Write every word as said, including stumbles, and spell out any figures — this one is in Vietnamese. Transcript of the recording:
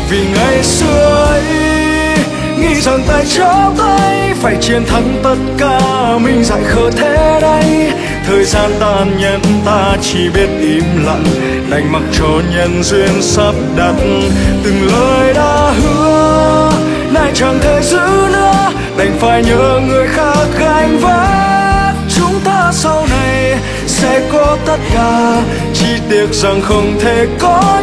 Vì ngày xưa ấy nghĩ rằng tay trong tay phải chiến thắng tất cả, mình dại khờ thế đấy. Thời gian tàn nhẫn ta chỉ biết im lặng, đành mặc cho nhân duyên sắp đặt. Từng lời đã hứa nay chẳng thể giữ nữa, đành phải nhờ người khác gánh vác. Chúng ta sau này sẽ có tất cả, chỉ tiếc rằng không thể có